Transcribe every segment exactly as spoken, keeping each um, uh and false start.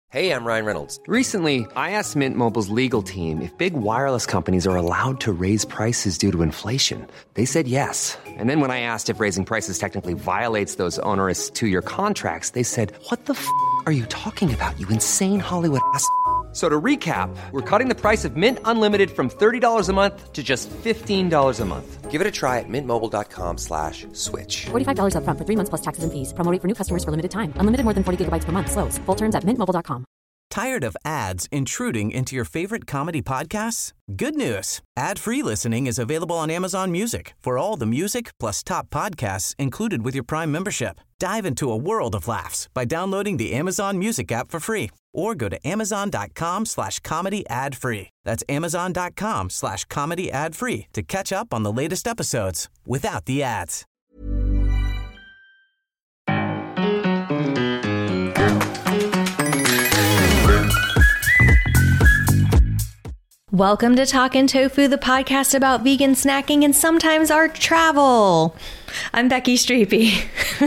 Hey, I'm Ryan Reynolds. Recently, I asked Mint Mobile's legal team if big wireless companies are allowed to raise prices due to inflation. They said yes. And then when I asked if raising prices technically violates those onerous two-year contracts, they said, what the f*** are you talking about, you insane Hollywood ass f- So to recap, we're cutting the price of Mint Unlimited from thirty dollars a month to just fifteen dollars a month. Give it a try at mintmobile.com slash switch. forty-five dollars up front for three months plus taxes and fees. Promo rate for new customers for limited time. Unlimited more than forty gigabytes per month. Slows full terms at mint mobile dot com. Tired of ads intruding into your favorite comedy podcasts? Good news. Ad-free listening is available on Amazon Music for all the music plus top podcasts included with your Prime membership. Dive into a world of laughs by downloading the Amazon Music app for free or go to amazon.com slash comedy ad free. That's amazon.com slash comedy ad free to catch up on the latest episodes without the ads. Welcome to Talkin' Tofu, the podcast about vegan snacking and sometimes our travel. I'm Becky Streepy.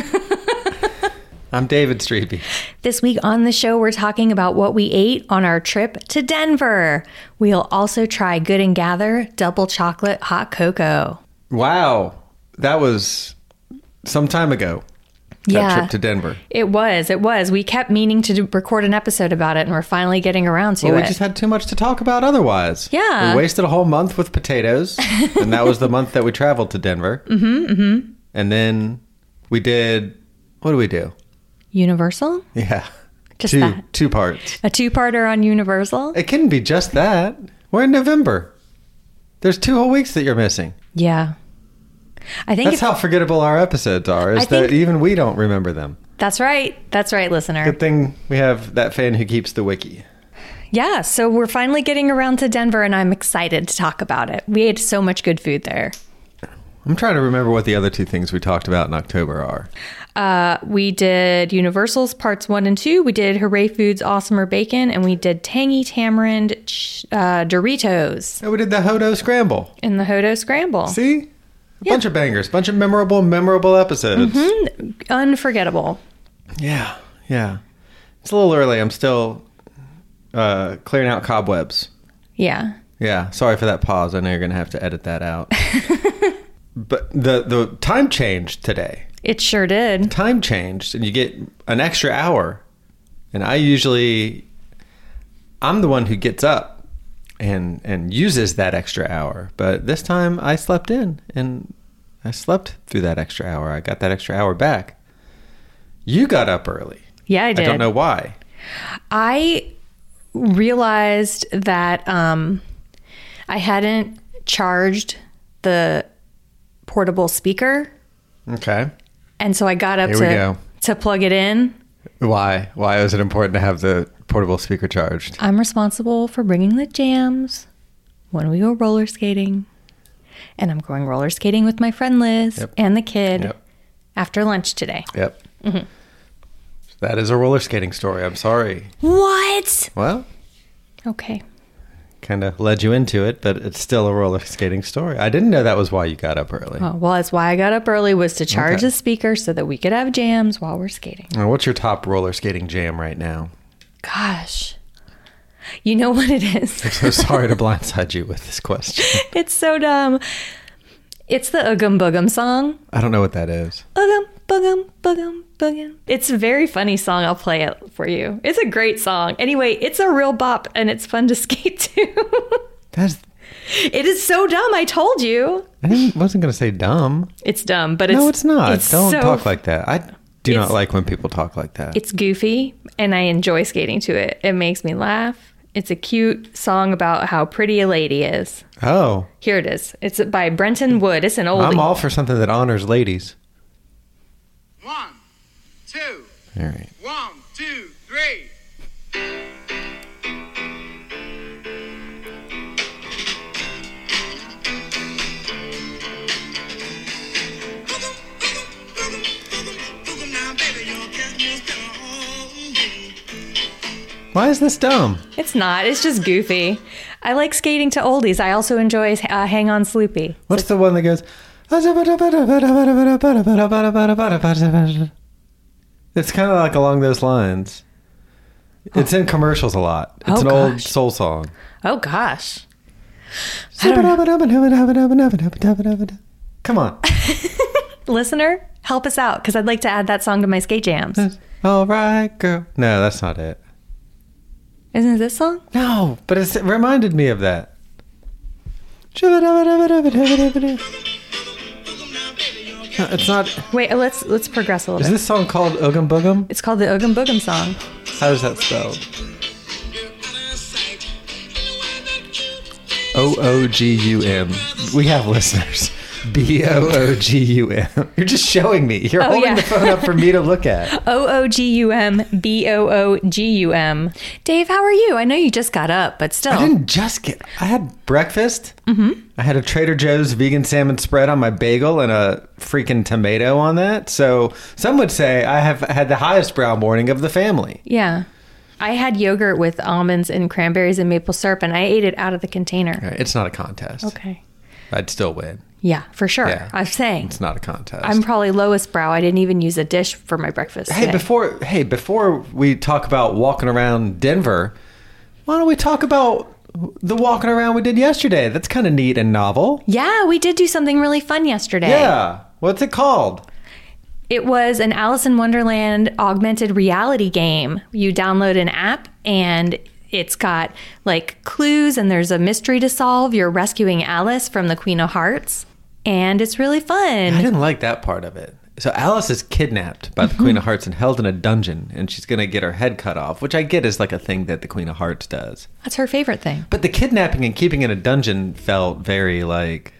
I'm David Streepy. This week on the show, we're talking about what we ate on our trip to Denver. We'll also try Good and Gather double chocolate hot cocoa. Wow. That was some time ago. That yeah, trip to Denver. It was. It was. We kept meaning to do, record an episode about it, and we're finally getting around to well, it. We just had too much to talk about otherwise. Yeah. We wasted a whole month with potatoes, and that was the month that we traveled to Denver. Mm-hmm, mm-hmm. And then we did, what did we do? Universal? Yeah. Just two, that. Two parts. A two-parter on Universal? It couldn't be just that. We're in November. There's two whole weeks that you're missing. Yeah. I think That's how forgettable our episodes are, is I think, that even we don't remember them. That's right. That's right, listener. Good thing we have that fan who keeps the wiki. Yeah, so we're finally getting around to Denver, and I'm excited to talk about it. We ate so much good food there. I'm trying to remember what the other two things we talked about in October are. Uh, we did Universal's parts one and two. We did Hooray Foods Awesomer Bacon, and we did Tangy Tamarind uh, Doritos. And we did the Hodo Scramble. In the Hodo Scramble. See? A Yeah. bunch of bangers. Bunch of memorable, memorable episodes. Mm-hmm. Unforgettable. Yeah, yeah. It's a little early. I'm still uh, clearing out cobwebs. Yeah. Yeah, sorry for that pause. I know you're going to have to edit that out. But the, the time changed today. It sure did. Time changed, and you get an extra hour. And I usually, I'm the one who gets up and and uses that extra hour. But this time I slept in, and I slept through that extra hour. I got that extra hour back. You got up early. Yeah, I did. I don't know why. I realized that um, I hadn't charged the portable speaker. Okay. And so I got up Here we to, go. to plug it in. Why? Why is it important to have the portable speaker charged? I'm responsible for bringing the jams when we go roller skating. And I'm going roller skating with my friend Liz Yep. and the kid Yep. after lunch today. Yep. Mm-hmm. That is a roller skating story. I'm sorry. What? Well, Okay. kind of led you into it, but it's still a roller skating story. I didn't know that was why you got up early. Oh, well, that's why I got up early, was to charge Okay. the speaker so that we could have jams while we're skating. Now, what's your top roller skating jam right now? Gosh. You know what it is? I'm so sorry to blindside you with this question. It's so dumb. It's the Oogum Boogum song. I don't know what that is. Oogum Boogum Boogum Boogum. It's a very funny song. I'll play it for you. It's a great song. Anyway, it's a real bop, and it's fun to skate to. That's. It is so dumb. I told you. I didn't, wasn't going to say dumb. It's dumb, but it's No, it's not. it's Don't so- talk like that. I do not It's- like when people talk like that. It's goofy, and I enjoy skating to it. It makes me laugh. It's a cute song about how pretty a lady is. Oh. Here it is. It's by Brenton Wood. It's an oldie. I'm all for something that honors ladies. One, two. All right. One, two, three. Why is this dumb? It's not. It's just goofy. I like skating to oldies. I also enjoy uh, Hang On Sloopy. What's the one that goes? It's kind of like along those lines. It's in commercials a lot. It's Oh, an old gosh. soul song. Oh, gosh. Come on. Listener, help us out because I'd like to add that song to my skate jams. All right, girl. No, that's not it. Isn't it this song? No, but it's, it reminded me of that. No, it's not. Wait, let's let's progress a little Is bit. this song called Oogum Boogum? It's called the Oogum Boogum song. How is that spelled? O O G U M. We have listeners. B O O G U M. You're just showing me. You're Oh, holding yeah. the phone up for me to look at. O O G U M B O O G U M. Dave, how are you? I know you just got up, but still. I didn't just get. I had breakfast. Mm-hmm. I had a Trader Joe's vegan salmon spread on my bagel and a freaking tomato on that. So some would say I have had the highest brow morning of the family. Yeah. I had yogurt with almonds and cranberries and maple syrup, and I ate it out of the container. It's not a contest. Okay. I'd still win. Yeah, for sure. Yeah. I'm saying. It's not a contest. I'm probably lowest brow. I didn't even use a dish for my breakfast. Hey, today. before hey, before we talk about walking around Denver, why don't we talk about the walking around we did yesterday? That's kind of neat and novel. Yeah, we did do something really fun yesterday. Yeah. What's it called? It was an Alice in Wonderland augmented reality game. You download an app and it's got like clues and there's a mystery to solve. You're rescuing Alice from the Queen of Hearts. And it's really I fun. didn't like that part of it. So Alice is kidnapped by the Queen of Hearts and held in a dungeon, and she's going to get her head cut off, which I get is like a thing that the Queen of Hearts does. That's her favorite thing. But the kidnapping and keeping in a dungeon felt very like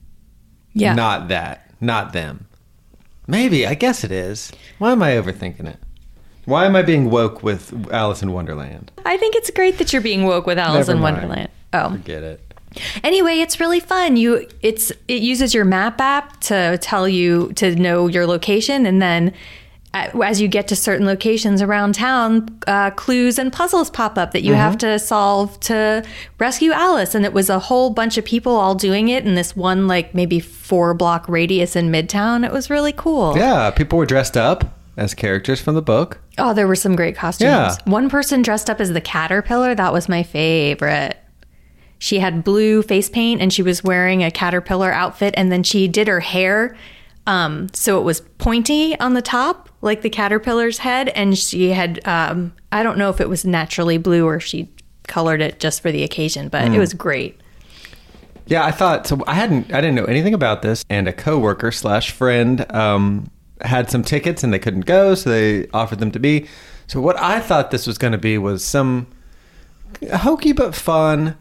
Yeah. not that, not them. Maybe, I guess it is. Why am I overthinking it? Why am I being woke with Alice in Wonderland? I think it's great that you're being woke with Alice Never in mind. Wonderland. Oh. Forget it. Anyway, it's really fun. You it's it uses your map app to tell you to know your location, and then uh, as you get to certain locations around town, uh, clues and puzzles pop up that you have to solve to rescue Alice. And it was a whole bunch of people all doing it in this one like maybe four block radius in Midtown. It was really cool. Yeah, people were dressed up as characters from the book. Oh, there were some great costumes. Yeah. One person dressed up as the caterpillar. That was my favorite. She had blue face paint and she was wearing a caterpillar outfit, and then she did her hair um, so it was pointy on the top, like the caterpillar's head, and she had, um, I don't know if it was naturally blue or she colored it just for the occasion, but Mm. it was great. Yeah, I thought so. I hadn't, I didn't know anything about this, and a coworker slash friend um, had some tickets and they couldn't go, so they offered them to me. So what I thought this was going to be was some hokey but fun,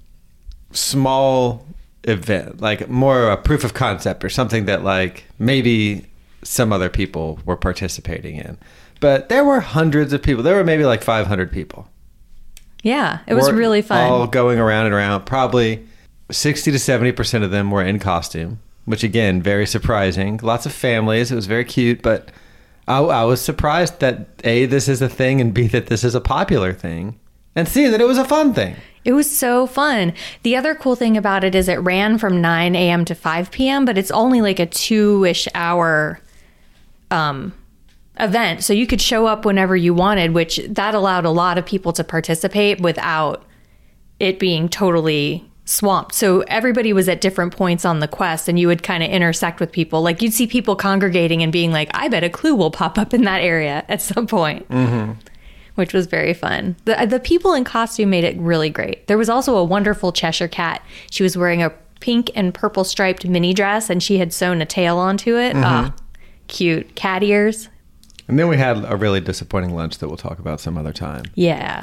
small event, like more a proof of concept or something that like maybe some other people were participating in. But there were hundreds of people. There were maybe like five hundred people. Yeah, it was Were really fun. All going around and around. Probably sixty to seventy percent of them were in costume, which again, very surprising. Lots of families. It was very cute, but I, I was surprised that A, this is a thing, and B, that this is a popular thing, and C, that it was a fun thing. It was so fun. The other cool thing about it is it ran from nine a.m. to five p.m., but it's only like a two-ish hour um, event. So you could show up whenever you wanted, which that allowed a lot of people to participate without it being totally swamped. So everybody was at different points on the quest, and you would kind of intersect with people. Like you'd see people congregating and being like, I bet a clue will pop up in that area at some point. Mm-hmm. Which was very fun. The the people in costume made it really great. There was also a wonderful Cheshire cat. She was wearing a pink and purple striped mini dress, and she had sewn a tail onto it. Ah, cute. Cat ears. And then we had a really disappointing lunch that we'll talk about some other time. Yeah.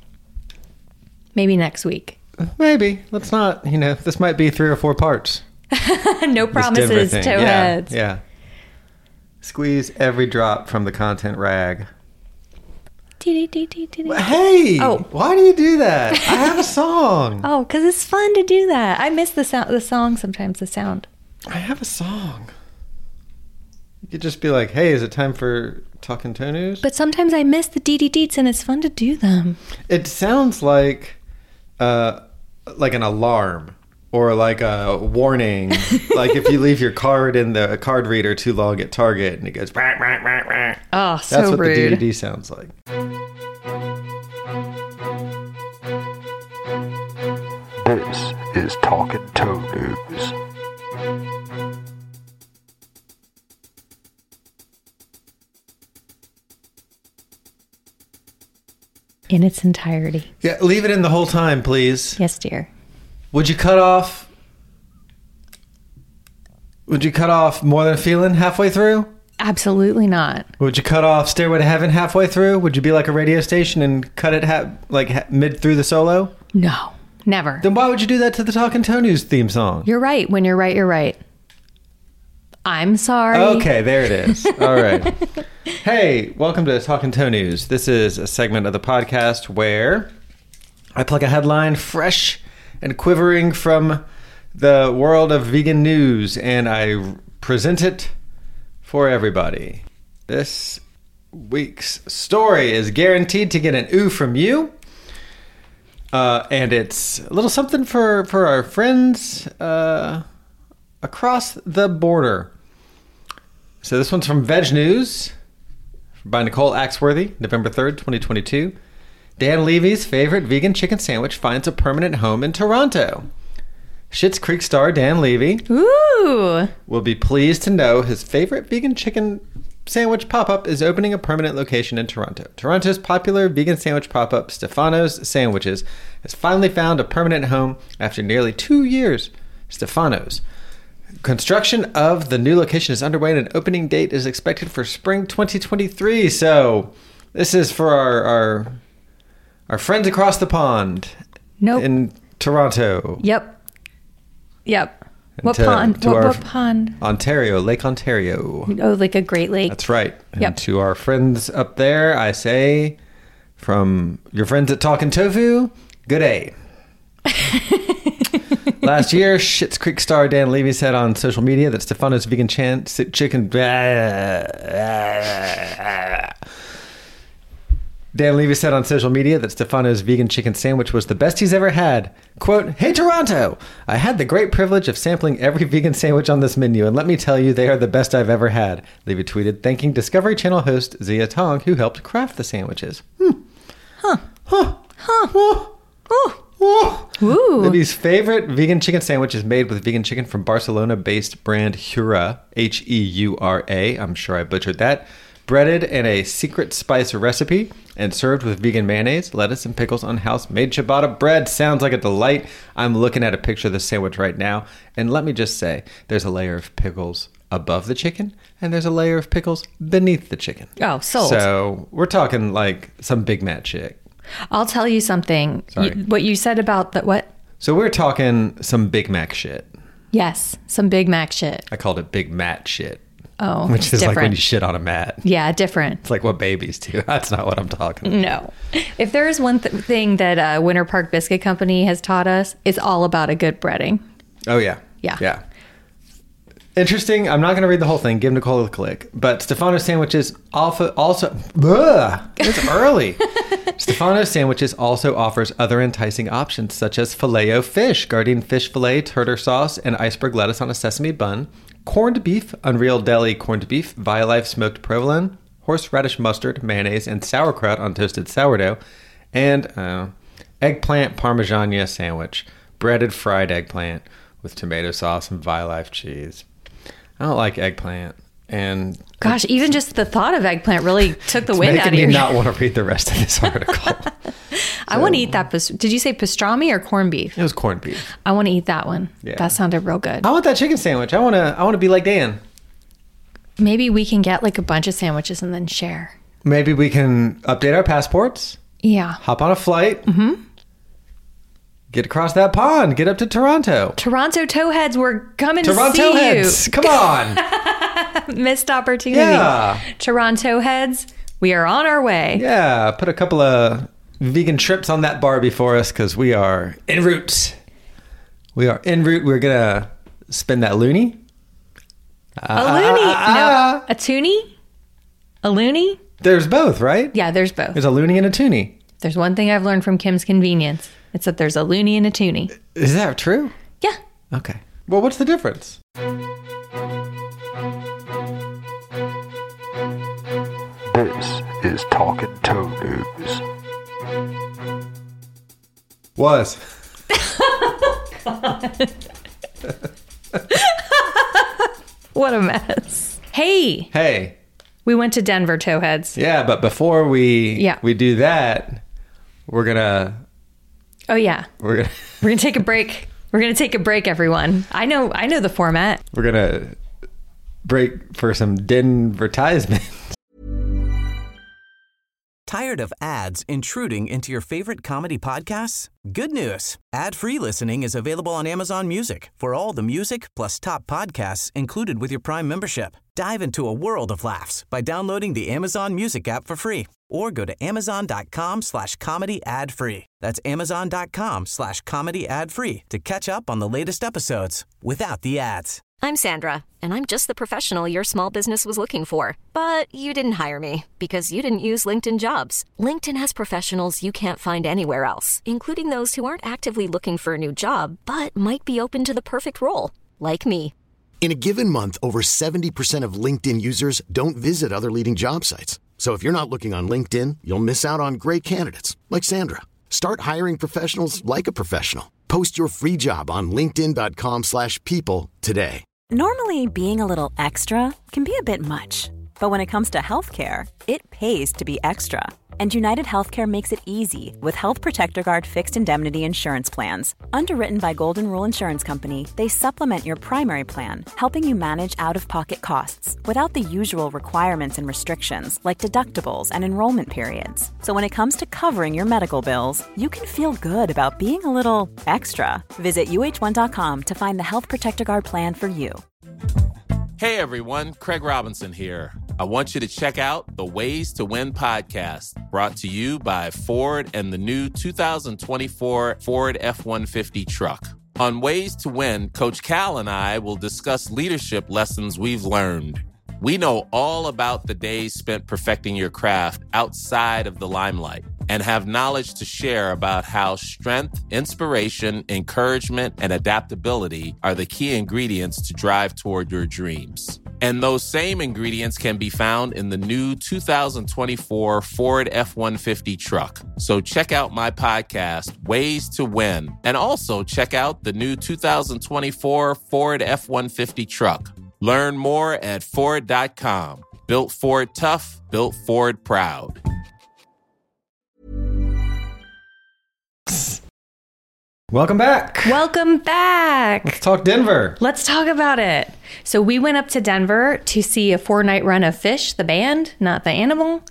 Maybe next week. Maybe. Let's not, you know, this might be three or four parts. No This Denver promises, thing. towheads. Yeah, yeah. Squeeze every drop from the content rag. Hey! Oh. Why do you do that? I have a song. Oh, because it's fun to do that. I miss the sound, the song sometimes, the sound. I have a song. You could just be like, hey, is it time for Talking Toe News? But sometimes I miss the dee dee deets, and it's fun to do them. It sounds like uh, like an alarm or like a warning. Like if you leave your card in the card reader too long at Target and it goes, rah, rah, rah, rah. Oh, so That's what rude. the D V D sounds like. This is Talking Toe News. In its entirety. Yeah, leave it in the whole time, please. Yes, dear. Would you cut off? Would you cut off More Than a Feeling halfway through? Absolutely not. Would you cut off Stairway to Heaven halfway through? Would you be like a radio station and cut it ha- like ha- mid through the solo? No, never. Then why would you do that to the Talking Toe News theme song? You're right. When you're right, you're right. I'm sorry. Okay, there it is. All right. Hey, welcome to Talking Toe News. This is a segment of the podcast where I pluck a headline fresh and quivering from the world of vegan news and I present it for everybody. This week's story is guaranteed to get an ooh from you. Uh, and it's a little something for, for our friends uh, across the border. So this one's from Veg News by Nicole Axworthy, November third, twenty twenty-two. Dan Levy's favorite vegan chicken sandwich finds a permanent home in Toronto. Schitt's Creek star Dan Levy Ooh. will be pleased to know his favorite vegan chicken sandwich pop-up is opening a permanent location in Toronto. Toronto's popular vegan sandwich pop-up, Stefano's Sandwiches, has finally found a permanent home after nearly two years. Stefano's. Construction of the new location is underway and an opening date is expected for spring twenty twenty-three. So this is for our our, our friends across the pond Nope. in Toronto. Yep. Yep. And What to- pond? to What, our- what pond? Ontario, Lake Ontario. Oh, like a Great Lake. That's right. And Yep. to our friends up there, I say, from your friends at Talkin' Tofu, good day. Last year, Schitt's Creek star Dan Levy said on social media that Stefano's vegan chan- chicken... Dan Levy said on social media that Stefano's vegan chicken sandwich was the best he's ever had. Quote, "Hey Toronto, I had the great privilege of sampling every vegan sandwich on this menu, and let me tell you, they are the best I've ever had." Levy tweeted, thanking Discovery Channel host Zia Tong, who helped craft the sandwiches. Hmm. Huh. Huh. Huh. Oh. Oh. Oh. Ooh. Libby's favorite vegan chicken sandwich is made with vegan chicken from Barcelona-based brand Hura, H E U R A. I'm sure I butchered that. Breaded in a secret spice recipe and served with vegan mayonnaise, lettuce, and pickles on house-made ciabatta bread. Sounds like a delight. I'm looking at a picture of the sandwich right now, and let me just say, there's a layer of pickles above the chicken, and there's a layer of pickles beneath the chicken. Oh, sold. So we're talking like some Big Mac shit. I'll tell you something. Sorry. You, what you said about the what? So we're talking some Big Mac shit. Yes, some Big Mac shit. I called it Big Mat shit. Oh, Which is different. like when you shit on a mat. Yeah, different. It's like what babies do. That's not what I'm talking about. No. If there is one th- thing that uh, Winter Park Biscuit Company has taught us, it's all about a good breading. Oh, yeah. Yeah. Yeah. Interesting. I'm not going to read the whole thing. Give Nicole a click. But Stefano's Sandwiches also... also ugh, it's early. Stefano's Sandwiches also offers other enticing options, such as Filet-O-Fish, Gardein fish fillet, tartar sauce, and iceberg lettuce on a sesame bun, corned beef, Unreal Deli corned beef, Violife smoked provolone, horseradish mustard, mayonnaise, and sauerkraut on toasted sourdough, and uh, eggplant parmigiana sandwich, breaded fried eggplant with tomato sauce and Violife cheese. I don't like eggplant. And Gosh, even just the thought of eggplant really took the it's wind making out of your... me not want to read the rest of this article. I want to eat that. pas- Did you say pastrami or corned beef? It was corned beef. I want to eat that one. Yeah. That sounded real good. I want that chicken sandwich. I want to. I want to be like Dan. Maybe we can get like a bunch of sandwiches and then share. Maybe we can update our passports. Yeah. Hop on a flight. Mm-hmm. Get across that pond. Get up to Toronto. Toronto Towheads, we're coming Toronto to see heads. Come on. you. Missed opportunity. Yeah. Toronto heads, we are on our way. Yeah. Put a couple of vegan trips on that Barbie for us because we are en route. We are en route. We're going to spend that loony. A loony. No, a toonie? A loony? There's both, right? Yeah, there's both. There's a loony and a toonie. There's one thing I've learned from Kim's Convenience. It's that there's a loony and a toonie. Is that true? Yeah. Okay. Well, what's the difference? This is Talking Toe News. Was. What a mess. Hey, Hey. we went to Denver, Towheads. Yeah, but before we Yeah. we do that, we're gonna Oh yeah, we're gonna we're gonna take a break. We're gonna take a break, everyone. I know, I know the format. we're gonna break for some Denvertisement. Tired of ads intruding into your favorite comedy podcasts? Good news. Ad-free listening is available on Amazon Music for all the music plus top podcasts included with your Prime membership. Dive into a world of laughs by downloading the Amazon Music app for free or go to amazon.com slash comedy ad free. That's amazon.com slash comedy ad free to catch up on the latest episodes without the ads. I'm Sandra, and I'm just the professional your small business was looking for. But you didn't hire me because you didn't use LinkedIn Jobs. LinkedIn has professionals you can't find anywhere else, including those who aren't actively looking for a new job, but might be open to the perfect role, like me. In a given month, over seventy percent of LinkedIn users don't visit other leading job sites. So if you're not looking on LinkedIn, you'll miss out on great candidates like Sandra. Start hiring professionals like a professional. Post your free job on linkedin.com slash people today. Normally, being a little extra can be a bit much. But when it comes to healthcare, it pays to be extra. And United Healthcare makes it easy with Health Protector Guard fixed indemnity insurance plans. Underwritten by Golden Rule Insurance Company, they supplement your primary plan, helping you manage out-of-pocket costs without the usual requirements and restrictions like deductibles and enrollment periods. So when it comes to covering your medical bills, you can feel good about being a little extra. Visit U H one dot com to find the Health Protector Guard plan for you. Hey everyone, Craig Robinson here. I want you to check out the Ways to Win podcast, brought to you by Ford and the new two thousand twenty-four Ford F one fifty truck. On Ways to Win, Coach Cal and I will discuss leadership lessons we've learned. We know all about the days spent perfecting your craft outside of the limelight and have knowledge to share about how strength, inspiration, encouragement, and adaptability are the key ingredients to drive toward your dreams. And those same ingredients can be found in the new two thousand twenty-four Ford F one fifty truck. So check out my podcast, Ways to Win, and also check out the new two thousand twenty-four Ford F one fifty truck. Learn more at Ford dot com. Built Ford tough, built Ford proud. Welcome back. Welcome back. Let's talk Denver. Let's talk about it. So we went up to Denver to see a four-night run of Phish, the band, not the animal.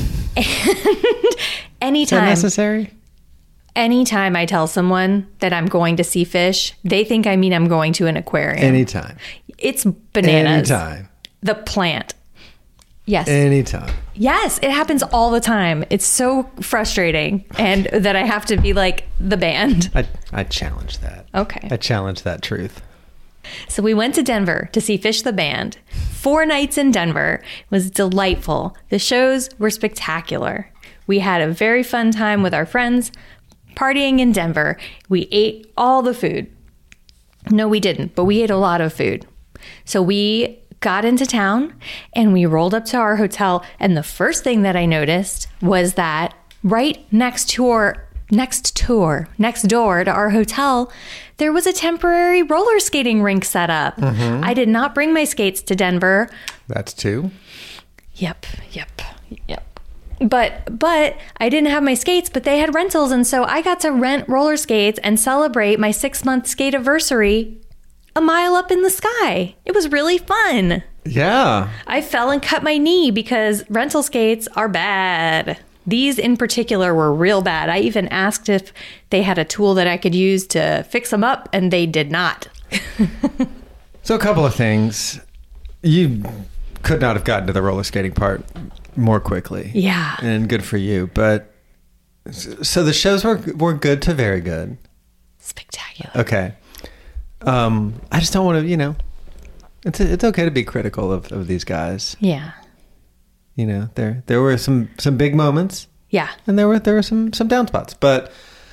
And anytime, Is that necessary? Anytime I tell someone that I'm going to see Phish, they think I mean I'm going to an aquarium. Anytime. It's bananas. Anytime. The plant. Yes. Anytime. Yes, it happens all the time. It's so frustrating, and that I have to be like the band. I, I challenge that. Okay. I challenge that truth. So we went to Denver to see Phish the band. Four nights in Denver. It was delightful. The shows were spectacular. We had a very fun time with our friends partying in Denver. We ate all the food. No, we didn't, but we ate a lot of food. So we got into town and we rolled up to our hotel. And the first thing that I noticed was that right next to our next tour, next door to our hotel, there was a temporary roller skating rink set up. Mm-hmm. I did not bring my skates to Denver. That's two. Yep, yep, yep. But but I didn't have my skates, but they had rentals, and so I got to rent roller skates and celebrate my six-month skate anniversary a mile up in the sky. It was really fun. Yeah. I fell and cut my knee because rental skates are bad. These in particular were real bad. I even asked if they had a tool that I could use to fix them up, and they did not. So a couple of things. You could not have gotten to the roller skating part more quickly. Yeah. And good for you. But so the shows were were good to very good. Spectacular. Okay. Um, I just don't want to, you know, it's it's okay to be critical of, of these guys. Yeah. You know, there there were some, some big moments. Yeah. And there were there were some, some down spots. But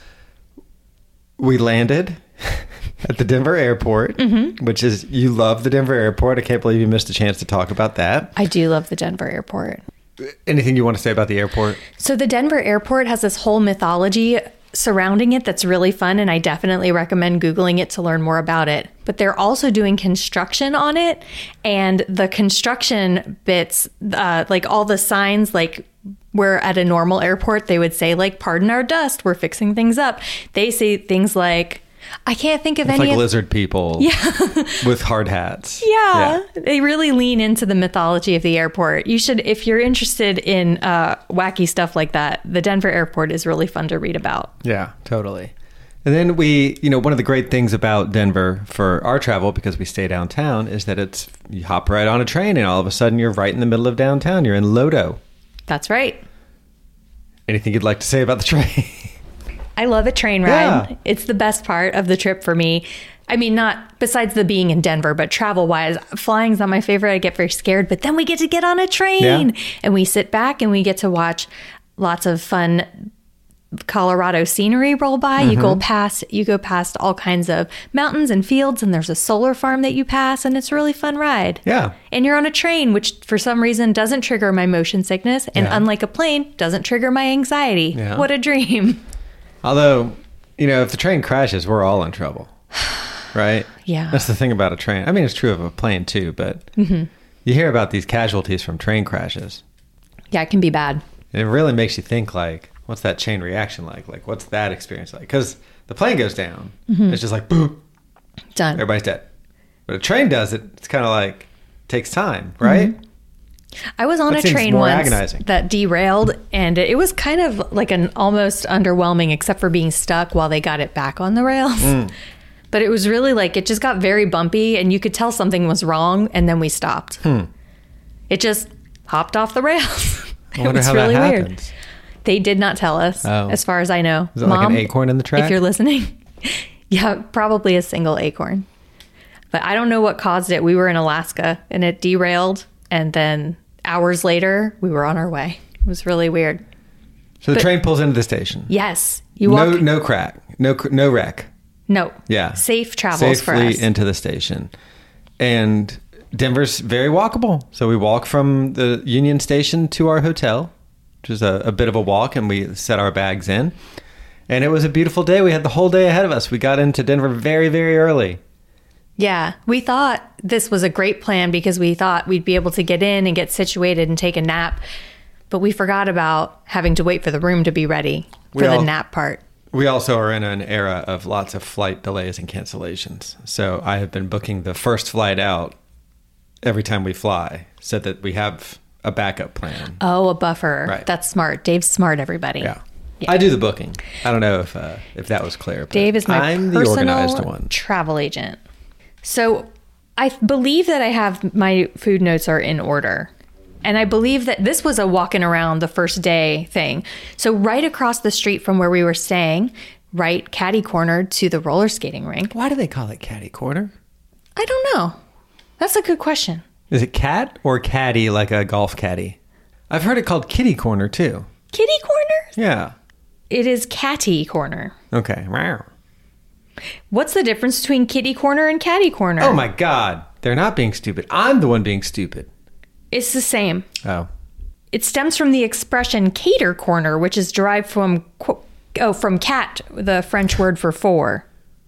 we landed at the Denver airport, mm-hmm. which is, you love the Denver airport. I can't believe you missed a chance to talk about that. I do love the Denver airport. Anything you want to say about the airport? So the Denver airport has this whole mythology surrounding it that's really fun, and I definitely recommend Googling it to learn more about it. But they're also doing construction on it, and the construction bits, uh, like all the signs, like where at a normal airport they would say like, pardon our dust, we're fixing things up. They say things like, I can't think of it's any like of- lizard people yeah. with hard hats. Yeah, yeah, they really lean into the mythology of the airport. You should, if you're interested in uh, wacky stuff like that, the Denver airport is really fun to read about. Yeah, totally. And then we, you know, one of the great things about Denver for our travel, because we stay downtown, is that it's, you hop right on a train and all of a sudden you're right in the middle of downtown. You're in Lodo. That's right. Anything you'd like to say about the train? I love a train ride. Yeah. It's the best part of the trip for me. I mean, not besides the being in Denver, but travel wise, flying's not my favorite. I get very scared, but then we get to get on a train yeah. and we sit back and we get to watch lots of fun Colorado scenery roll by. Mm-hmm. You go past, you go past all kinds of mountains and fields, and there's a solar farm that you pass, and it's a really fun ride. Yeah. And you're on a train, which for some reason doesn't trigger my motion sickness, and yeah. unlike a plane, doesn't trigger my anxiety. Yeah. What a dream. Although, you know, if the train crashes, we're all in trouble, right? Yeah. That's the thing about a train. I mean, it's true of a plane too, but mm-hmm. you hear about these casualties from train crashes. Yeah, it can be bad. And it really makes you think, like, what's that chain reaction like? Like, what's that experience like? Because the plane goes down. Mm-hmm. It's just like, boom. Done. Everybody's dead. But a train does it. It's kind of like, takes time, right? Mm-hmm. I was on that a train more once agonizing. that derailed, and it was kind of like an almost underwhelming, except for being stuck while they got it back on the rails. Mm. But it was really like, it just got very bumpy, and you could tell something was wrong, and then we stopped. Hmm. It just hopped off the rails. I it wonder was how really that weird. happens. They did not tell us, oh. as far as I know. Is it Mom, like an acorn in the track? If you're listening. Yeah, probably a single acorn. But I don't know what caused it. We were in Alaska, and it derailed, and then hours later, we were on our way. It was really weird. So the but, train pulls into the station. Yes. You walk, no, no crack. No, no wreck. No. Yeah. Safe travels for us. Safely into the station. And Denver's very walkable. So we walk from the Union Station to our hotel, which is a, a bit of a walk, and we set our bags in. And it was a beautiful day. We had the whole day ahead of us. We got into Denver very, very early. Yeah, we thought this was a great plan because we thought we'd be able to get in and get situated and take a nap. But we forgot about having to wait for the room to be ready for all, the nap part. We also are in an era of lots of flight delays and cancellations. So I have been booking the first flight out every time we fly so that we have a backup plan. Oh, a buffer. Right. That's smart. Dave's smart, everybody. Yeah. yeah. I do the booking. I don't know if uh, if that was clear. But Dave is my I'm the personal organized one. Travel agent. So I believe that I have my food notes are in order. And I believe that this was a walking around the first day thing. So right across the street from where we were staying, right catty corner to the roller skating rink. Why do they call it catty corner? I don't know. That's a good question. Is it cat or caddy like a golf caddy? I've heard it called kitty corner too. Kitty corner? Yeah. It is catty corner. Okay. Wow. What's the difference between kitty corner and catty corner? Oh my God. They're not being stupid. I'm the one being stupid. It's the same. Oh. It stems from the expression cater corner, which is derived from, oh, from cat, the French word for four.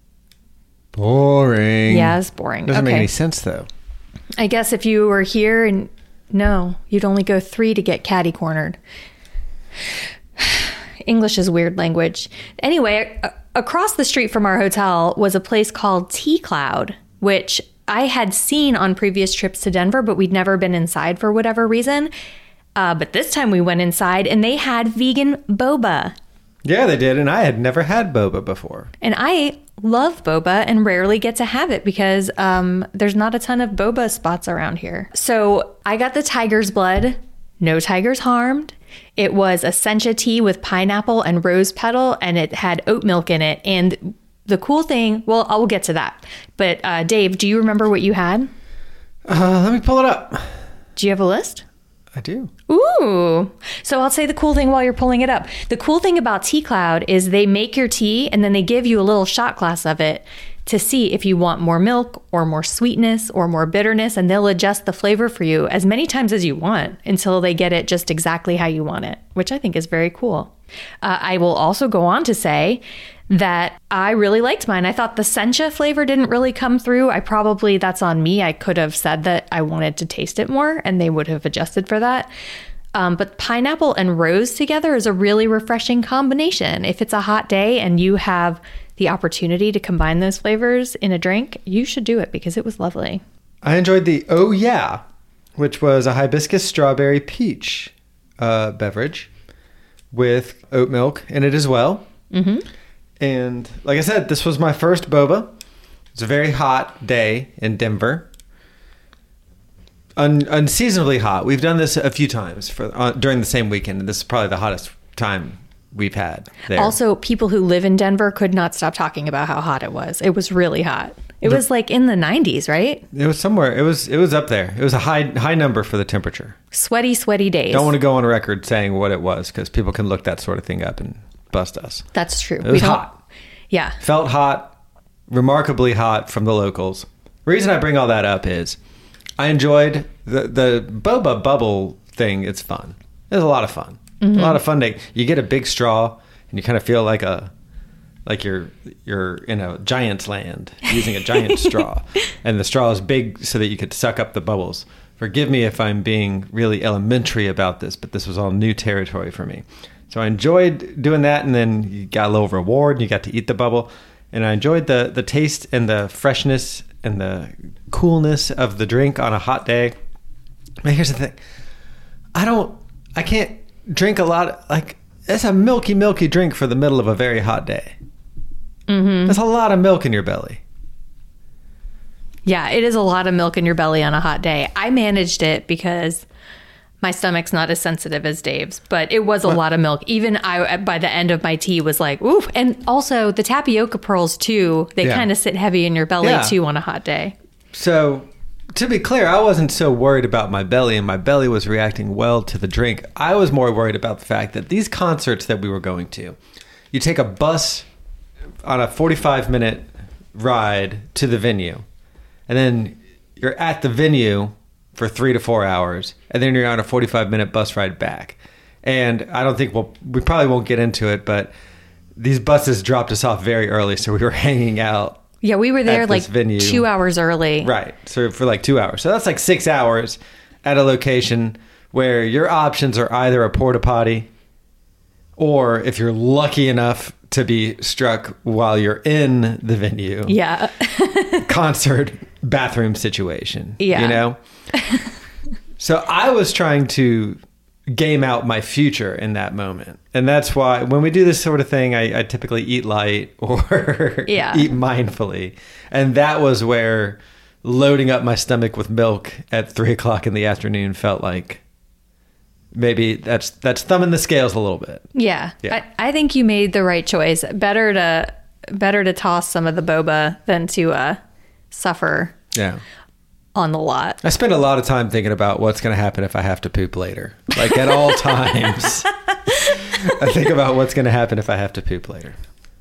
Boring. Yeah, it's boring. Doesn't okay. make any sense though. I guess if you were here and no, you'd only go three to get catty cornered. English is a weird language. Anyway, a- across the street from our hotel was a place called Tea Cloud, which I had seen on previous trips to Denver, but we'd never been inside for whatever reason. Uh, but this time we went inside and they had vegan boba. Yeah, they did. And I had never had boba before. And I love boba and rarely get to have it because um, there's not a ton of boba spots around here. So I got the tiger's blood. No tigers harmed. It was a sencha tea with pineapple and rose petal, and it had oat milk in it. And the cool thing, well, I will get to that. But uh, Dave, do you remember what you had? Uh, let me pull it up. Do you have a list? I do. Ooh. So I'll say the cool thing while you're pulling it up. The cool thing about Tea Cloud is they make your tea and then they give you a little shot glass of it to see if you want more milk or more sweetness or more bitterness, and they'll adjust the flavor for you as many times as you want until they get it just exactly how you want it, which I think is very cool. Uh, I will also go on to say that I really liked mine. I thought the sencha flavor didn't really come through. I probably, that's on me. I could have said that I wanted to taste it more and they would have adjusted for that. Um, but pineapple and rose together is a really refreshing combination. If it's a hot day and you have the opportunity to combine those flavors in a drink, you should do it because it was lovely. I enjoyed the Oh Yeah, which was a hibiscus strawberry peach uh, beverage with oat milk in it as well. Mm-hmm. And like I said, this was my first boba. It's a very hot day in Denver. Un- unseasonably hot. We've done this a few times for uh, during the same weekend. And this is probably the hottest time we've had there. Also, people who live in Denver could not stop talking about how hot it was. It was really hot. It was like in the nineties, right? It was somewhere. It was it was up there. It was a high high number for the temperature. Sweaty, sweaty days. Don't want to go on record saying what it was because people can look that sort of thing up and bust us. That's true. It was hot. Yeah. Felt hot, remarkably hot from the locals. The reason I bring all that up is I enjoyed the, the boba bubble thing. It's fun. It was a lot of fun. Mm-hmm. A lot of fun. Day. You get a big straw and you kind of feel like a like you're you're in a giant's land using a giant straw, and the straw is big so that you could suck up the bubbles. Forgive me if I'm being really elementary about this, but this was all new territory for me. So I enjoyed doing that, and then you got a little reward, and you got to eat the bubble, and I enjoyed the the taste and the freshness and the coolness of the drink on a hot day. But here's the thing: I don't, I can't drink a lot. Of, like it's a milky, milky drink for the middle of a very hot day. Mm-hmm. There's a lot of milk in your belly. Yeah, it is a lot of milk in your belly on a hot day. I managed it because my stomach's not as sensitive as Dave's, but it was a what? lot of milk. Even I, by the end of my tea, was like, oof. And also the tapioca pearls too, they yeah. kind of sit heavy in your belly yeah. too on a hot day. So to be clear, I wasn't so worried about my belly, and my belly was reacting well to the drink. I was more worried about the fact that these concerts that we were going to, you take a bus on a forty-five minute ride to the venue, and then you're at the venue for three to four hours, and then you're on a forty-five minute bus ride back. And I don't think we'll, we probably won't get into it, but these buses dropped us off very early, so we were hanging out. Yeah, we were there like venue. two hours early. Right, so for like two hours. So that's like six hours at a location where your options are either a porta potty, or if you're lucky enough to be struck while you're in the venue. Yeah. concert bathroom situation. Yeah. You know? So I was trying to game out my future in that moment. And that's why when we do this sort of thing, I, I typically eat light or yeah. eat mindfully. And that was where loading up my stomach with milk at three o'clock in the afternoon felt like maybe that's that's thumbing the scales a little bit. Yeah. yeah. I, I think you made the right choice. Better to better to toss some of the boba than to uh, suffer yeah. on the lot. I spend a lot of time thinking about what's going to happen if I have to poop later. Like at all times. I think about what's going to happen if I have to poop later.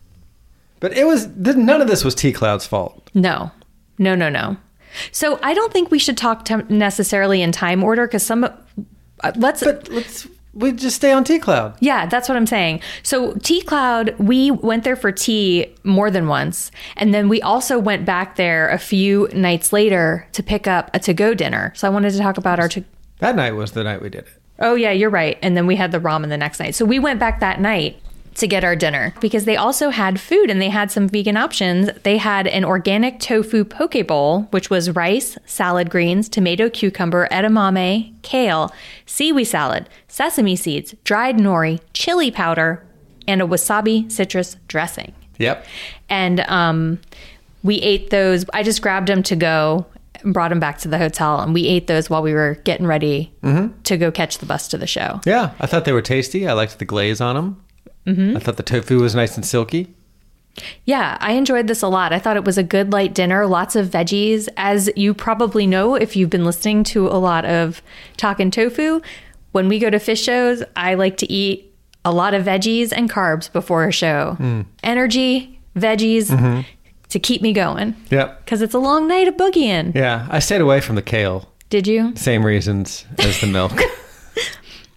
But it was none of this was T Cloud's fault. No. No, no, no. So I don't think we should talk t- necessarily in time order because some... Uh, let's but let's we just stay on T Cloud. Yeah, that's what I'm saying. So T Cloud, we went there for tea more than once, and then we also went back there a few nights later to pick up a to-go dinner. So I wanted to talk about our to. That night was the night we did it. Oh yeah, you're right. And then we had the ramen the next night. So we went back that night to get our dinner because they also had food and they had some vegan options. They had an organic tofu poke bowl, which was rice, salad greens, tomato, cucumber, edamame, kale, seaweed salad, sesame seeds, dried nori, chili powder, and a wasabi citrus dressing. Yep. And um, we ate those. I just grabbed them to go and brought them back to the hotel, and we ate those while we were getting ready mm-hmm. to go catch the bus to the show. Yeah, I thought they were tasty. I liked the glaze on them. Mm-hmm. I thought the tofu was nice and silky. Yeah, I enjoyed this a lot. I thought it was a good light dinner, lots of veggies. As you probably know, if you've been listening to a lot of Talkin' Tofu, when we go to fish shows, I like to eat a lot of veggies and carbs before a show. Mm. Energy, veggies, mm-hmm. to keep me going. Yep. Because it's a long night of boogieing. Yeah, I stayed away from the kale. Did you? Same reasons as the milk.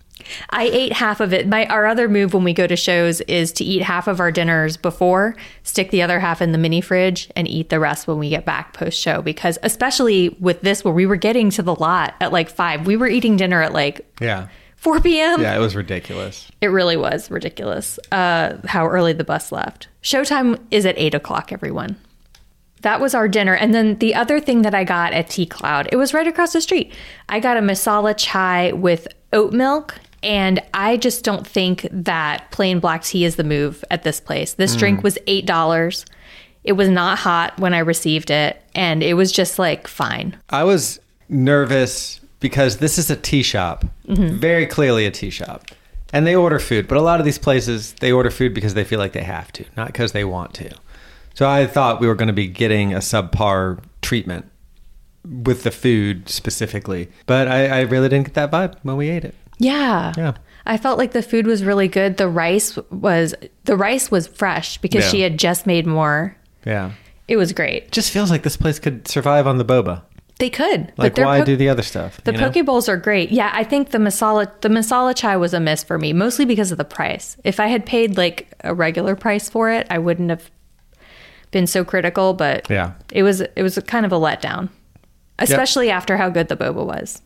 I ate half of it. My our other move when we go to shows is to eat half of our dinners before, stick the other half in the mini fridge, and eat the rest when we get back post show. Because especially with this, where we were getting to the lot at like five, we were eating dinner at like Yeah. four p.m. Yeah, it was ridiculous. It really was ridiculous. Uh, how early the bus left. Showtime is at eight o'clock. Everyone. That was our dinner. And then the other thing that I got at T Cloud, it was right across the street. I got a masala chai with oat milk. And I just don't think that plain black tea is the move at this place. This Mm. drink was eight dollars. It was not hot when I received it. And it was just like, fine. I was nervous because this is a tea shop. Mhm. Very clearly a tea shop. And they order food. But a lot of these places, they order food because they feel like they have to, not because they want to. So I thought we were going to be getting a subpar treatment with the food specifically. But I, I really didn't get that vibe when we ate it. Yeah. Yeah. I felt like the food was really good. The rice was the rice was fresh because Yeah. she had just made more. Yeah. It was great. Just feels like this place could survive on the boba. They could. Like, their why po- do the other stuff? The you know? poke bowls are great. Yeah, I think the masala the masala chai was a miss for me, mostly because of the price. If I had paid like a regular price for it, I wouldn't have been so critical, but Yeah. it was it was a kind of a letdown, especially after how good the boba was.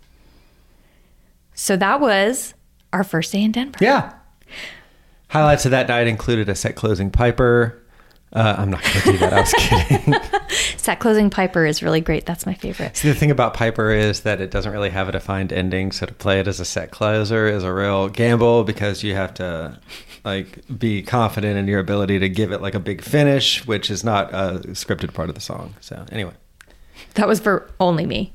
So that was our first day in Denver. Yeah. Highlights of that night included a set closing Piper. Uh, I'm not going to do that. I was kidding. Set closing Piper is really great. That's my favorite. See, the thing about Piper is that it doesn't really have a defined ending. So to play it as a set closer is a real gamble because you have to like be confident in your ability to give it like a big finish, which is not a scripted part of the song. So anyway. That was for only me.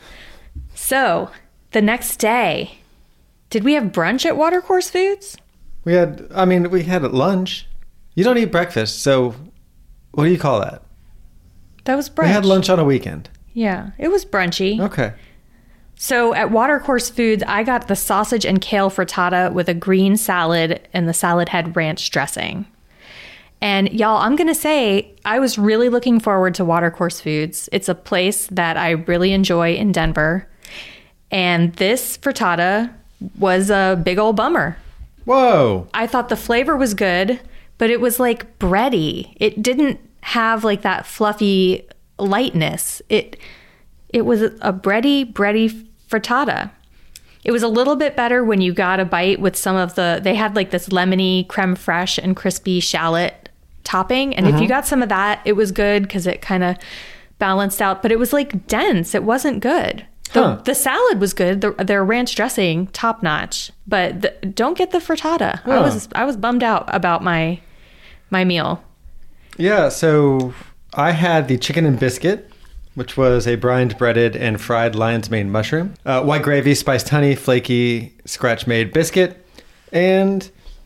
So the next day, did we have brunch at Watercourse Foods? We had, I mean, we had lunch. You don't eat breakfast. So what do you call that? That was brunch. We had lunch on a weekend. Yeah, it was brunchy. Okay. So at Watercourse Foods, I got the sausage and kale frittata with a green salad, and the salad had ranch dressing. And y'all, I'm going to say I was really looking forward to Watercourse Foods. It's a place that I really enjoy in Denver. And this frittata was a big old bummer. Whoa. I thought the flavor was good, but it was like bready. It didn't have like that fluffy lightness. It it was a bready, bready frittata. It was a little bit better when you got a bite with some of the, they had like this lemony, creme fraiche, and crispy shallot topping. And if Mhm. you got some of that, it was good because it kind of balanced out, but it was like dense. It wasn't good. The, Huh. the salad was good. The, their ranch dressing, top notch. But the, don't get the frittata. I Huh. was I was bummed out about my my meal. Yeah, so I had the chicken and biscuit, which was a brined, breaded, and fried lion's mane mushroom, uh, white gravy, spiced honey, flaky, scratch-made biscuit, and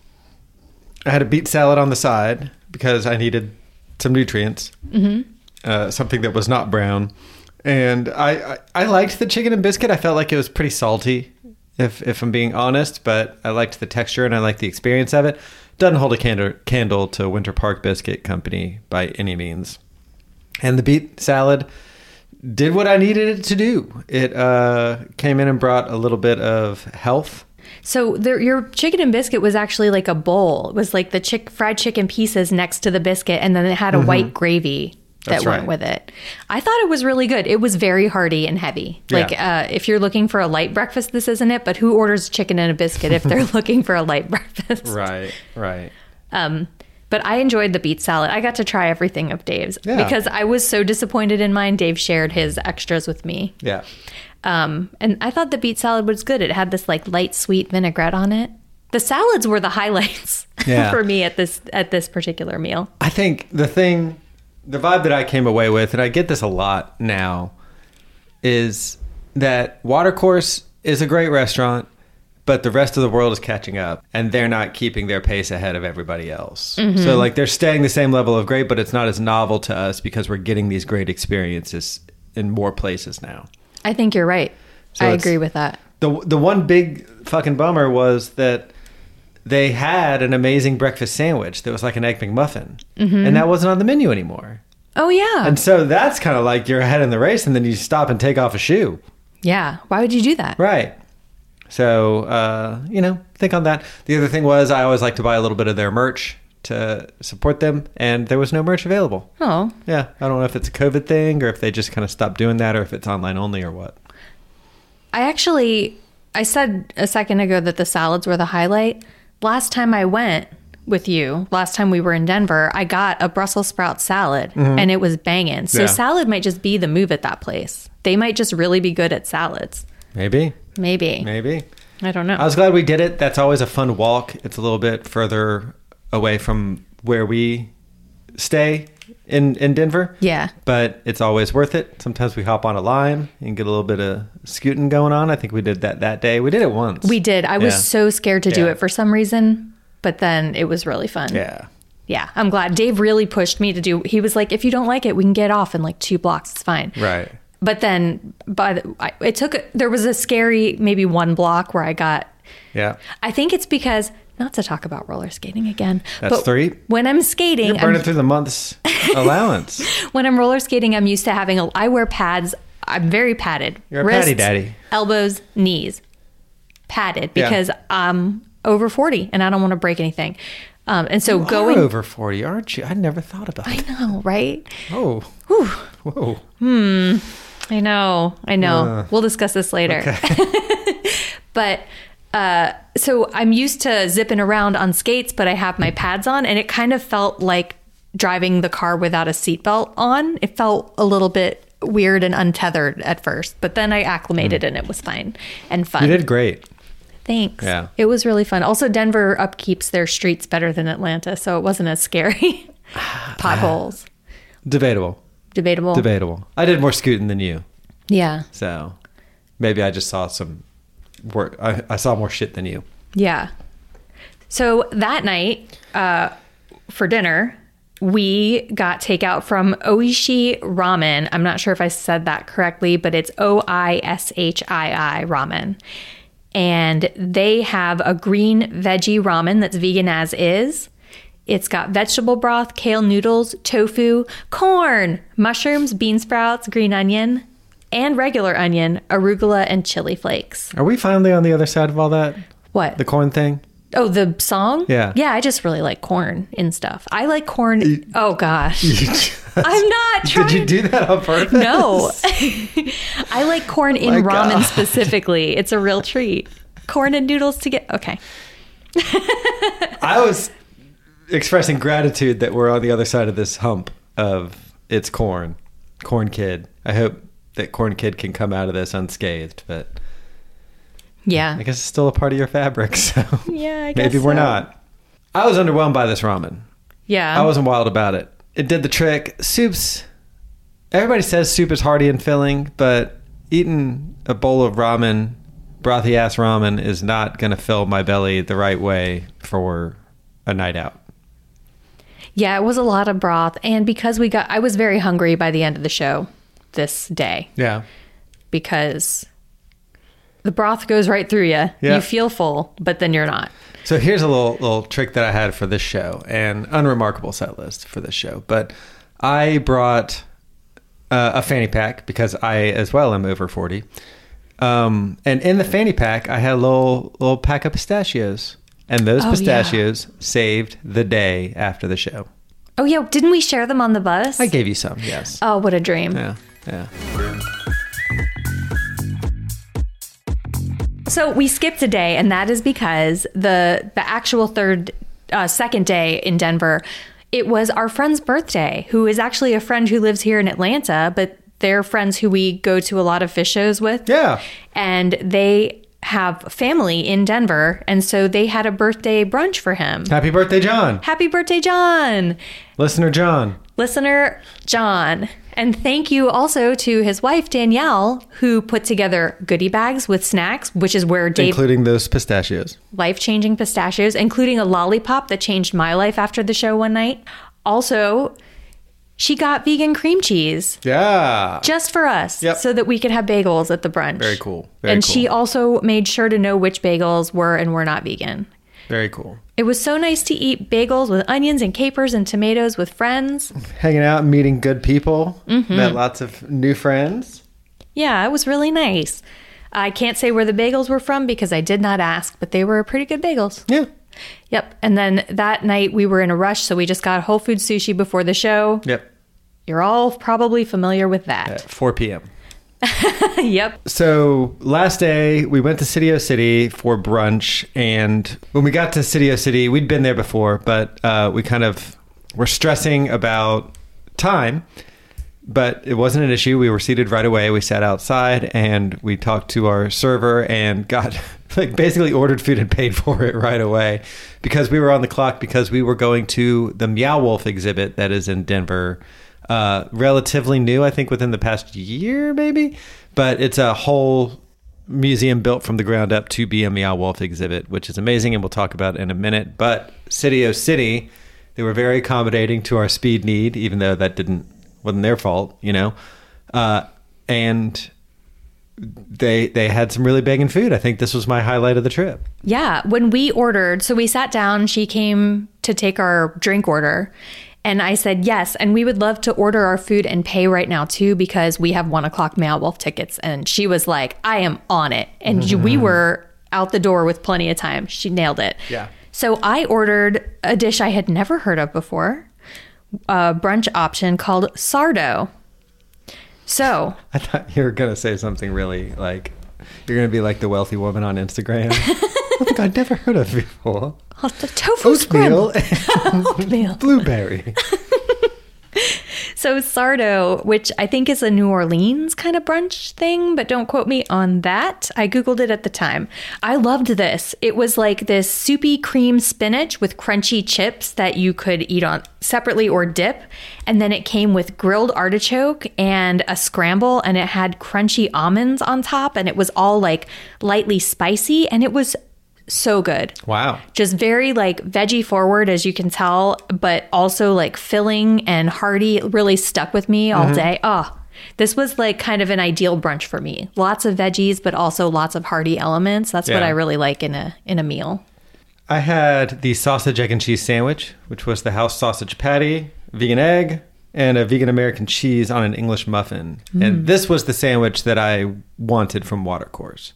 I had a beet salad on the side because I needed some nutrients, Mm-hmm. uh, something that was not brown. And I, I, I liked the chicken and biscuit. I felt like it was pretty salty, if if I'm being honest, but I liked the texture and I liked the experience of it. Doesn't hold a candle, candle to Winter Park Biscuit Company by any means. And the beet salad did what I needed it to do. It uh, came in and brought a little bit of health. So there, your chicken and biscuit was actually like a bowl. It was like the chick, fried chicken pieces next to the biscuit, and then it had a Mhm. white gravy that That's went right. with it. I thought it was really good. It was very hearty and heavy. Like uh, if you're looking for a light breakfast, this isn't it. But who orders chicken and a biscuit if they're looking for a light breakfast? Right, right. Um, but I enjoyed the beet salad. I got to try everything of Dave's Yeah. because I was so disappointed in mine. Dave shared his extras with me. Yeah. Um, and I thought the beet salad was good. It had this like light sweet vinaigrette on it. The salads were the highlights Yeah. for me at this at this particular meal. I think the thing, the vibe that I came away with, and I get this a lot now, is that Watercourse is a great restaurant, but the rest of the world is catching up, and they're not keeping their pace ahead of everybody else. Mhm. So, like, they're staying the same level of great, but it's not as novel to us because we're getting these great experiences in more places now. I think you're right. So I it's- agree with that. The the one big fucking bummer was that they had an amazing breakfast sandwich that was like an Egg McMuffin, Mhm. and that wasn't on the menu anymore. Oh yeah. And so that's kind of like you're ahead in the race, and then you stop and take off a shoe. Yeah. Why would you do that? Right. So, uh, you know, think on that. The other thing was I always like to buy a little bit of their merch to support them, and there was no merch available. Oh. Yeah. I don't know if it's a COVID thing or if they just kind of stopped doing that or if it's online only or what. I actually, I said a second ago that the salads were the highlight. Last time I went with you, last time we were in Denver, I got a Brussels sprout salad mm-hmm. and it was banging. So yeah. salad might just be the move at that place. They might just really be good at salads. Maybe. Maybe. Maybe. I don't know. I was glad we did it. That's always a fun walk. It's a little bit further away from where we stay in, in Denver. Yeah. But it's always worth it. Sometimes we hop on a Lime and get a little bit of scooting going on. I think we did that that day. We did it once. We did. I was yeah. so scared to do yeah. it for some reason, but then it was really fun. Yeah. Yeah. I'm glad. Dave really pushed me to do, he was like, if you don't like it, we can get off in like two blocks. It's fine. Right. But then by the, I, it took, there was a scary, maybe one block where I got, yeah. I think it's because, not to talk about roller skating again. That's but three. When I'm skating, You're burning I'm, through the month's allowance. When I'm roller skating, I'm used to having a, I wear pads. I'm very padded. You're a Wrists, patty daddy. Elbows, knees, padded because yeah. I'm over forty and I don't want to break anything. Um, and so you going are over forty, aren't you? I never thought about I that. I know, right? Oh. Whew. Whoa. Hmm. I know. I know. Uh, we'll discuss this later. Okay. But uh, so I'm used to zipping around on skates, but I have my pads on, and it kind of felt like driving the car without a seatbelt on. It felt a little bit weird and untethered at first, but then I acclimated mm. and it was fine and fun. You did great. Thanks. Yeah. It was really fun. Also, Denver upkeeps their streets better than Atlanta, so it wasn't as scary. Potholes. Debatable. Debatable. Debatable. I did more scooting than you. Yeah. So maybe I just saw some work. I, I saw more shit than you. Yeah. So that night, uh, for dinner, we got takeout from Oishi Ramen. I'm not sure if I said that correctly, but it's O I S H I I ramen. And they have a green veggie ramen that's vegan as is. It's got vegetable broth, kale noodles, tofu, corn, mushrooms, bean sprouts, green onion, and regular onion, arugula, and chili flakes. Are we finally on the other side of all that? What? The corn thing? Oh, the song? Yeah. Yeah, I just really like corn and stuff. I like corn. You, oh, gosh. Just, I'm not trying. Did you do that on purpose? No. I like corn in My ramen God. specifically. It's a real treat. Corn and noodles together. Okay. I was expressing gratitude that we're on the other side of this hump of it's corn. Corn Kid. I hope that Corn Kid can come out of this unscathed, but yeah, I guess it's still a part of your fabric, so yeah, I guess maybe we're so. not. I was underwhelmed by this ramen. Yeah. I wasn't wild about it. It did the trick. Soup's, everybody says soup is hearty and filling, but eating a bowl of ramen, brothy ass ramen, is not going to fill my belly the right way for a night out. Yeah, it was a lot of broth. And because we got, I was very hungry by the end of the show this day. Yeah. Because the broth goes right through you. Yeah. You feel full, but then you're not. So here's a little little trick that I had for this show, and unremarkable set list for this show. But I brought uh, a fanny pack because I as well am over forty. Um, and in the fanny pack, I had a little little pack of pistachios. And those Oh, pistachios saved the day after the show. Oh, yeah. Didn't we share them on the bus? I gave you some, yes. Oh, what a dream. Yeah, yeah. So we skipped a day, and that is because the the actual third, uh, second day in Denver, it was our friend's birthday, who is actually a friend who lives here in Atlanta, but they're friends who we go to a lot of fish shows with. Yeah. And they have family in Denver, and so they had a birthday brunch for him. Happy birthday, John. Happy birthday, John. Listener John. Listener John. And thank you also to his wife, Danielle, who put together goodie bags with snacks, which is where Dave... Including those pistachios. Life-changing pistachios, including a lollipop that changed my life after the show one night. Also, she got vegan cream cheese. Yeah. Just for us. Yep. So that we could have bagels at the brunch. Very cool. Very and cool. she also made sure to know which bagels were and were not vegan. Very cool. It was so nice to eat bagels with onions and capers and tomatoes with friends. Hanging out and meeting good people. Mm-hmm. Met lots of new friends. Yeah, it was really nice. I can't say where the bagels were from because I did not ask, but they were pretty good bagels. Yeah. Yep. And then that night we were in a rush, so we just got Whole Foods sushi before the show. Yep. You're all probably familiar with that. At four p.m. Yep. So last day, we went to Studio City for brunch. And when we got to Studio City, we'd been there before, but uh, we kind of were stressing about time. But it wasn't an issue. We were seated right away. We sat outside and we talked to our server and got like basically ordered food and paid for it right away because we were on the clock because we were going to the Meow Wolf exhibit that is in Denver. Uh, relatively new, I think within the past year, maybe. But it's a whole museum built from the ground up to be a Meow Wolf exhibit, which is amazing and we'll talk about it in a minute. But Studio City, they were very accommodating to our speed need, even though that didn't wasn't their fault, you know. Uh, and they they had some really banging food. I think this was my highlight of the trip. Yeah, when we ordered, so we sat down, she came to take our drink order. And I said, yes, and we would love to order our food and pay right now, too, because we have one o'clock Meow Wolf tickets. And she was like, I am on it. And mm-hmm. we were out the door with plenty of time. She nailed it. Yeah. So I ordered a dish I had never heard of before, a brunch option called sardo. So. I thought you were going to say something really like, you're going to be like the wealthy woman on Instagram. Something I'd never heard of before. Oh, the tofu scramble. Oatmeal. Blueberry. So sardo, which I think is a New Orleans kind of brunch thing, but don't quote me on that. I Googled it at the time. I loved this. It was like this soupy cream spinach with crunchy chips that you could eat on separately or dip. And then it came with grilled artichoke and a scramble, and it had crunchy almonds on top, and it was all like lightly spicy, and it was so good. Wow. Just very like veggie forward, as you can tell, but also like filling and hearty. It really stuck with me all mm-hmm. day. Oh, this was like kind of an ideal brunch for me. Lots of veggies, but also lots of hearty elements. That's yeah. what I really like in a in a meal. I had the sausage, egg, and cheese sandwich, which was the house sausage patty, vegan egg, and a vegan American cheese on an English muffin. Mm. And this was the sandwich that I wanted from Watercourse.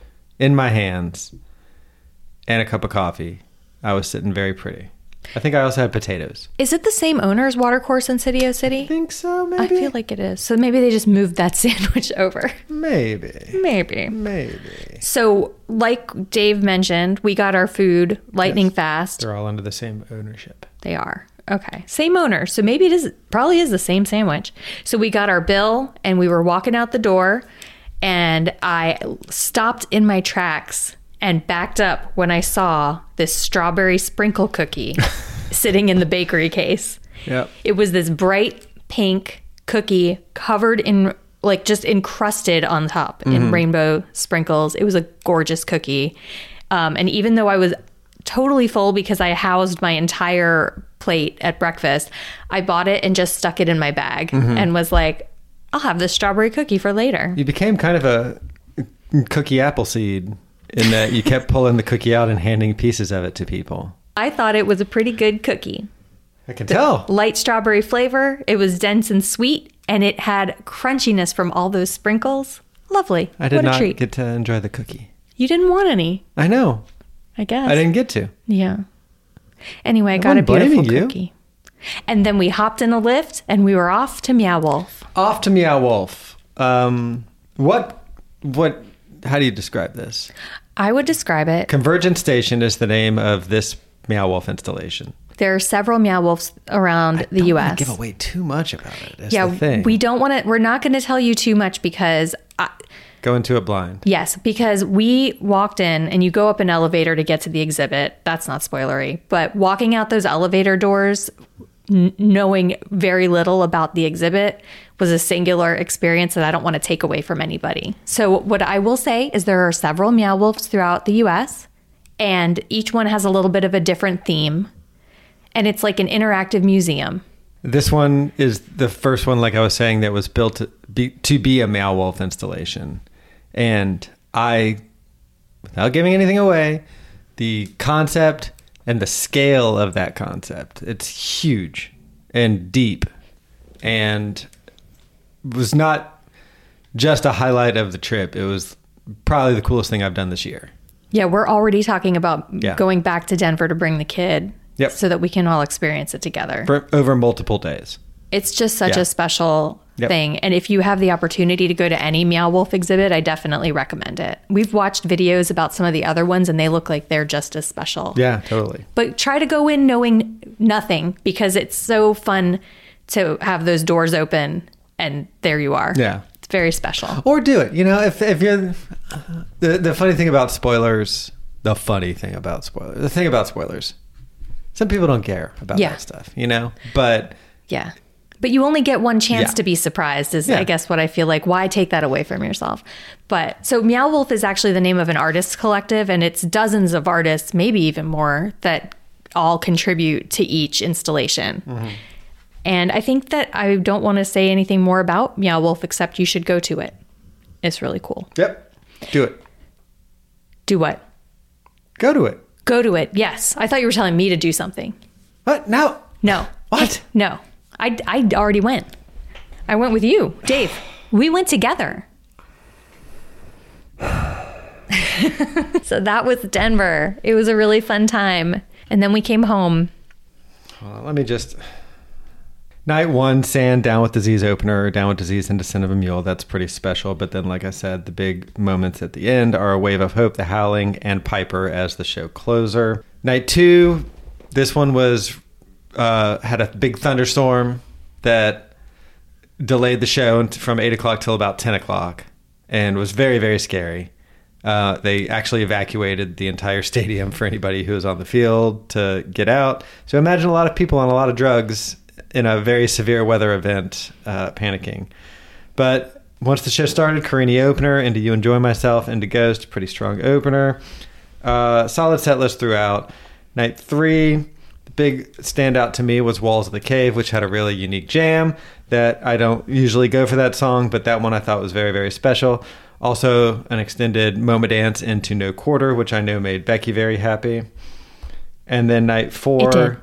In my hands. And a cup of coffee. I was sitting very pretty. I think I also had potatoes. Is it the same owner as Watercourse in Studio City? I think so, maybe. I feel like it is. So maybe they just moved that sandwich over. Maybe. Maybe. Maybe. So like Dave mentioned, we got our food lightning yes. fast. They're all under the same ownership. They are. Okay. Same owner. So maybe it is probably is the same sandwich. So we got our bill and we were walking out the door and I stopped in my tracks and backed up when I saw this strawberry sprinkle cookie sitting in the bakery case. Yep. It was this bright pink cookie covered in, like, just encrusted on top mm-hmm. in rainbow sprinkles. It was a gorgeous cookie. Um, and even though I was totally full because I housed my entire plate at breakfast, I bought it and just stuck it in my bag mm-hmm. and was like, I'll have this strawberry cookie for later. You became kind of a cookie Appleseed. In that you kept pulling the cookie out and handing pieces of it to people. I thought it was a pretty good cookie. I can the tell. Light strawberry flavor. It was dense and sweet, and it had crunchiness from all those sprinkles. Lovely. I did what a not treat. get to enjoy the cookie. You didn't want any. I know. I guess. I didn't get to. Yeah. Anyway, I, I got a beautiful you. cookie. And then we hopped in a lift, and we were off to Meow Wolf. Off to Meow Wolf. Um, what, what, how do you describe this? I would describe it. Convergence Station is the name of this Meow Wolf installation. There are several Meow Wolves around I the don't U S. Want to give away too much about it. That's yeah, the thing. we don't want to. We're not going to tell you too much because I, go into it blind. Yes, because we walked in and you go up an elevator to get to the exhibit. That's not spoilery, but walking out those elevator doors, n- knowing very little about the exhibit, was a singular experience that I don't want to take away from anybody. So what I will say is there are several Meow Wolves throughout the U S, and each one has a little bit of a different theme, and it's like an interactive museum. This one is the first one, like I was saying, that was built to be, to be a Meow Wolf installation. And I, without giving anything away, the concept and the scale of that concept, it's huge and deep, and was not just a highlight of the trip. It was probably the coolest thing I've done this year. Yeah, we're already talking about Yeah. going back to Denver to bring the kid Yep. so that we can all experience it together. For over multiple days. It's just such Yeah. a special Yep. thing. And if you have the opportunity to go to any Meow Wolf exhibit, I definitely recommend it. We've watched videos about some of the other ones and they look like they're just as special. Yeah, totally. But try to go in knowing nothing because it's so fun to have those doors open and there you are. Yeah. It's very special. Or do it. You know, if if you're the the funny thing about spoilers, the funny thing about spoilers, the thing about spoilers, some people don't care about Yeah. that stuff, you know? But Yeah. But you only get one chance Yeah. to be surprised is Yeah. I guess what I feel like. Why take that away from yourself? But so Meow Wolf is actually the name of an artists collective and it's dozens of artists, maybe even more, that all contribute to each installation. Mm-hmm. And I think that I don't want to say anything more about Meow Wolf except you should go to it. It's really cool. Yep. Do it. Do what? Go to it. Go to it. Yes. I thought you were telling me to do something. What? No. No. What? No. I, I already went. I went with you, Dave. We went together. So that was Denver. It was a really fun time. And then we came home. Well, let me just... Night one, Sand, Down with Disease opener, Down with Disease and Descent of a Mule. That's pretty special. But then, like I said, the big moments at the end are A Wave of Hope, The Howling, and Piper as the show closer. Night two, this one was uh, had a big thunderstorm that delayed the show from eight o'clock till about ten o'clock and was very, very scary. Uh, they actually evacuated the entire stadium for anybody who was on the field to get out. So imagine a lot of people on a lot of drugs in a very severe weather event uh, panicking. But once the show started, Carini opener, Into You Enjoy Myself, Into Ghost, pretty strong opener. Uh, solid set list throughout. Night three, the big standout to me was Walls of the Cave, which had a really unique jam that I don't usually go for that song, but that one I thought was very, very special. Also, an extended Moma Dance into No Quarter, which I know made Becky very happy. And then night four... It did.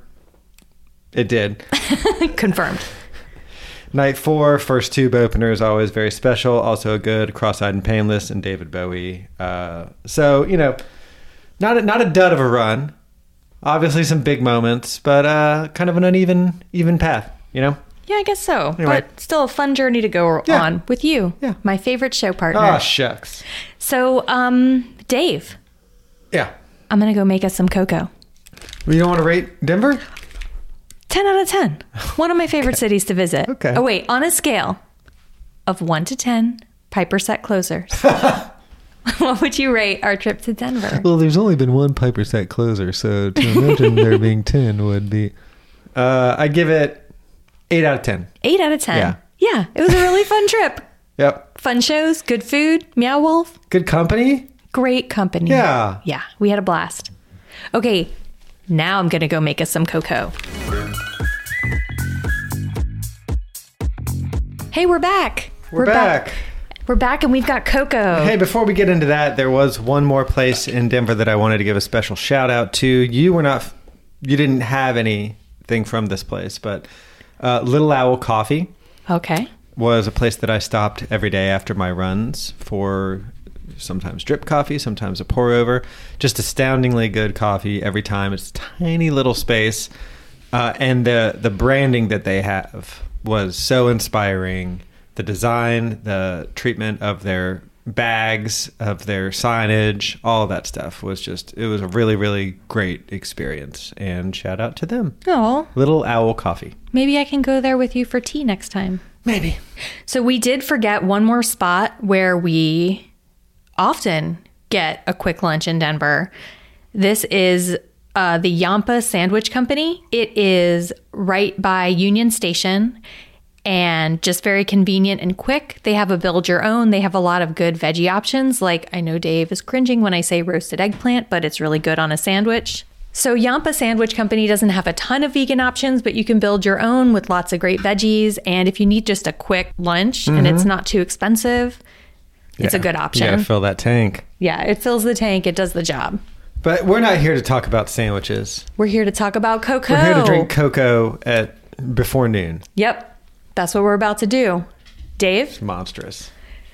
It did. Confirmed. Night four, first tube opener is always very special. Also a good Cross-Eyed and Painless and David Bowie. Uh, so, you know, not a, not a dud of a run. Obviously some big moments, but uh, kind of an uneven even path, you know? Yeah, I guess so. Anyway. But still a fun journey to go Yeah. on with you. Yeah. My favorite show partner. Oh, shucks. So, um, Dave, Yeah. I'm going to go make us some cocoa. You don't want to rate Denver? ten out of ten. One of my favorite cities to visit. Okay. Oh, wait. On a scale of one to ten Piper set closers, what would you rate our trip to Denver? Well, there's only been one Piper set closer, so to imagine there being ten would be... Uh, I give it eight out of ten. eight out of ten. Yeah. Yeah. It was a really fun trip. Yep. Fun shows, good food, Meow Wolf, Good company? great company. Yeah. Yeah. We had a blast. Okay. Now I'm going to go make us some cocoa. Hey, we're back. We're, back. We're back and we've got cocoa. Hey, before we get into that, there was one more place in Denver that I wanted to give a special shout out to. You were not, you didn't have anything from this place, but uh, Little Owl Coffee Okay. was a place that I stopped every day after my runs for sometimes drip coffee, sometimes a pour over. Just astoundingly good coffee every time. It's a tiny little space. Uh, and the, the branding that they have was so inspiring. The design, the treatment of their bags, of their signage, all of that stuff was just, it was a really, really great experience. And shout out to them. Oh, Little Owl Coffee. maybe I can go there with you for tea next time. Maybe. So we did forget one more spot where we often get a quick lunch in Denver. This is uh, the Yampa Sandwich Company. It is right by Union Station and just very convenient and quick. They have a build your own. They have a lot of good veggie options. Like, I know Dave is cringing when I say roasted eggplant, but it's really good on a sandwich. So Yampa Sandwich Company doesn't have a ton of vegan options, but you can build your own with lots of great veggies. And if you need just a quick lunch and it's not too expensive, it's a good option. Yeah, fill that tank. Yeah, it fills the tank. It does the job. But we're not here to talk about sandwiches. We're here to talk about cocoa. We're here to drink cocoa at before noon. Yep. That's what we're about to do. Dave? It's monstrous.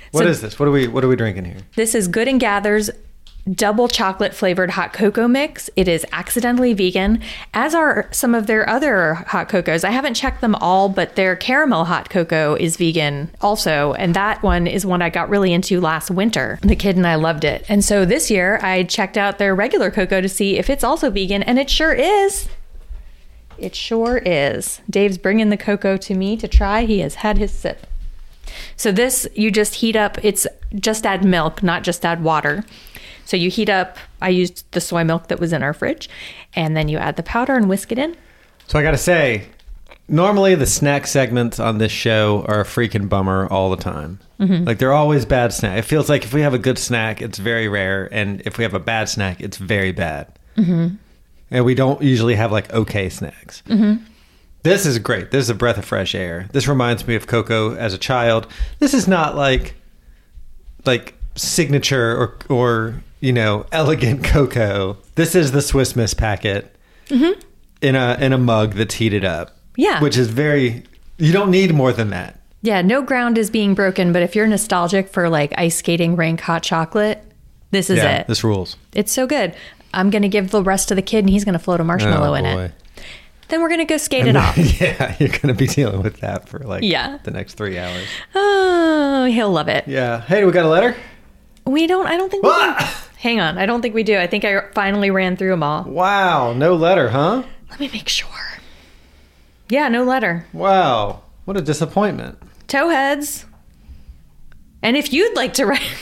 What So- is this? What are we What are we drinking here? This is Good and Gather's double chocolate flavored hot cocoa mix. It is accidentally vegan, as are some of their other hot cocos. I haven't checked them all, but their caramel hot cocoa is vegan also. And that one is one I got really into last winter. The kid and I loved it. And so this year I checked out their regular cocoa to see if it's also vegan, and it sure is. It sure is. Dave's bringing the cocoa to me to try. He has had his sip. So this, you just heat up. It's just add milk, not just add water. So you heat up, I used the soy milk that was in our fridge, and then you add the powder and whisk it in. So I got to say, normally the snack segments on this show are a freaking bummer all the time. Mhm. Like they're always bad snack. It feels like if we have a good snack, it's very rare. And if we have a bad snack, it's very bad. Mm-hmm. And we don't usually have like okay snacks. Mm-hmm. This is great. This is a breath of fresh air. This reminds me of cocoa as a child. This is not like like signature or or you know elegant cocoa. This is the Swiss Miss packet Mm-hmm. in a in a mug that's heated up. Yeah. Which is very. You don't need more than that. Yeah, no ground is being broken, but if you're nostalgic for like ice skating rink hot chocolate, this is yeah, it. This rules. It's so good. I'm going to give the rest to the kid, and he's going to float a marshmallow Oh, in boy. it. Then we're going to go skate And it then- off. Yeah, you're going to be dealing with that for like Yeah. the next three hours. Oh, he'll love it. Yeah. Hey, we got a letter? We don't, I don't think we do. Hang on. I don't think we do. I think I finally ran through them all. Wow. No letter, huh? Let me make sure. Yeah, no letter. Wow. What a disappointment. Towheads. And if you'd like to write...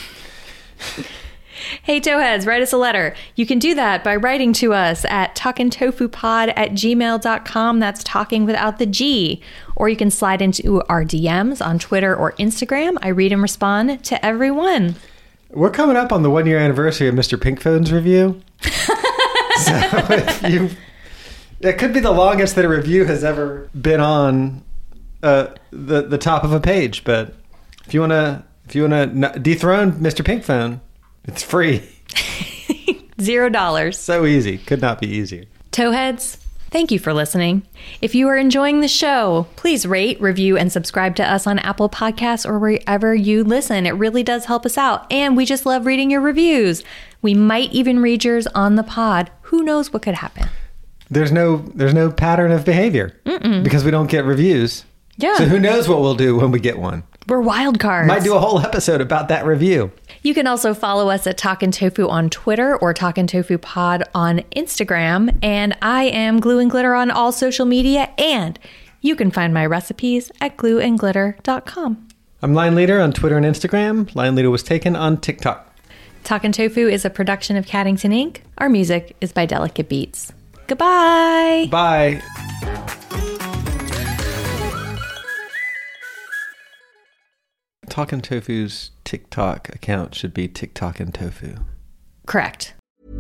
Hey, Towheads, write us a letter. You can do that by writing to us at talkingtofupod at gmail dot com. That's talking without the G. Or you can slide into our D Ms on Twitter or Instagram. I read and respond to everyone. We're coming up on the one year anniversary of Mister Pinkphone's review. So if you, it could be the longest that a review has ever been on uh, the the top of a page. But if you want to, if you want to dethrone Mister Pinkphone, it's free. Zero dollars. So easy. Could not be easier. Towheads, thank you for listening. If you are enjoying the show, please rate, review, and subscribe to us on Apple Podcasts or wherever you listen. It really does help us out. And we just love reading your reviews. We might even read yours on the pod. Who knows what could happen? There's no there's no pattern of behavior Mm-mm. because we don't get reviews. Yeah. So who knows what we'll do when we get one? We're wild cards. Might do a whole episode about that review. You can also follow us at Talkin' Tofu on Twitter or Talkin' Tofu Pod on Instagram. And I am Glue and Glitter on all social media. And you can find my recipes at glue and glitter dot com. I'm Line Leader on Twitter and Instagram. Line Leader was taken on TikTok. Talkin' Tofu is a production of Caddington Incorporated. Our music is by Delicate Beats. Goodbye. Bye. Talkin' Tofu's TikTok account should be TikTok and Tofu. Correct.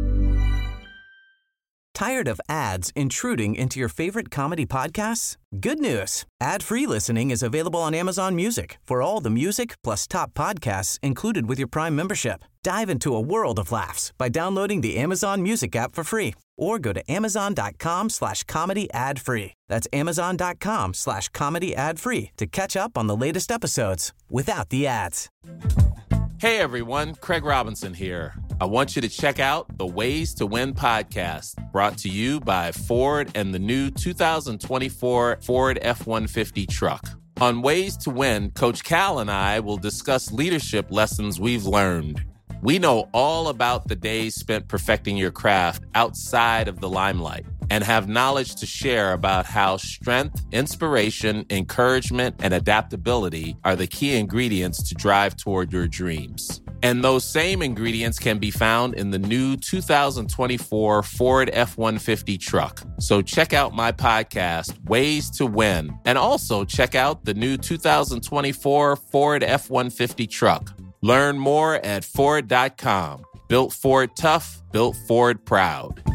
Tired of ads intruding into your favorite comedy podcasts? Good news. Ad-free listening is available on Amazon Music for all the music plus top podcasts included with your Prime membership. Dive into a world of laughs by downloading the Amazon Music app for free or go to amazon.com slash comedy ad free. That's amazon.com slash comedy ad free to catch up on the latest episodes without the ads. Hey everyone, Craig Robinson here. I want you to check out the Ways to Win podcast, brought to you by Ford and the new two thousand twenty-four Ford F one fifty truck. On Ways to Win, Coach Cal and I will discuss leadership lessons we've learned. We know all about the days spent perfecting your craft outside of the limelight and have knowledge to share about how strength, inspiration, encouragement, and adaptability are the key ingredients to drive toward your dreams. And those same ingredients can be found in the new two thousand twenty-four Ford F one fifty truck. So check out my podcast, Ways to Win, and also check out the new two thousand twenty-four Ford F one fifty truck. Learn more at Ford dot com. Built Ford tough, built Ford proud.